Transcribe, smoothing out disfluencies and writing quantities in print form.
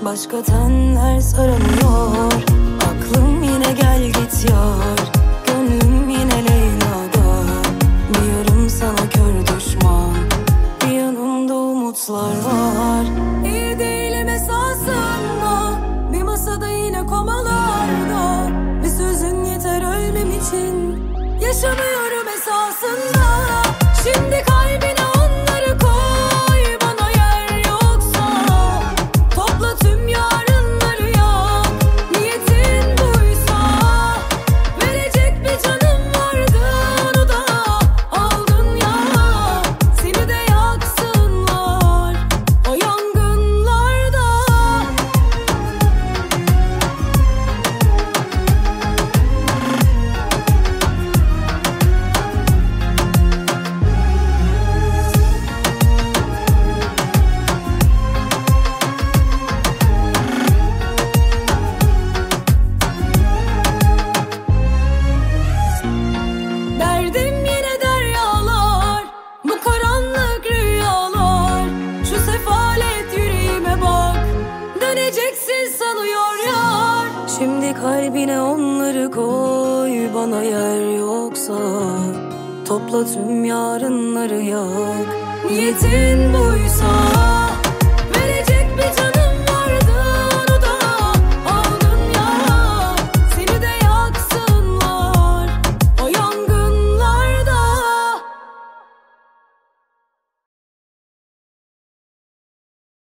Başka tenler sarılıyor. Aklım yine gel git yar. Gönlüm yine Leyla'da. Bir yarım sana kör düşman, bir yanımda umutlar var. İyi değilim esasında, bir masada yine komalarda. Bir sözün yeter ölmem için, yaşamıyorum esasında. Şimdi kalbine onları koy, bana yer yoksa topla tüm yarınları yak. Niyetin buysa, verecek bir canım vardı, onu da aldın ya. Seni de yaksınlar o yangınlarda. Derdim yine deryalar, bu karanlık rüyalar. Şu sefalet yüreğime bak, döneceksin sanıyor yar. Şimdi kalbine onları koy, bana yer yoksa topla tüm yarınları yak. Niyetin buysa,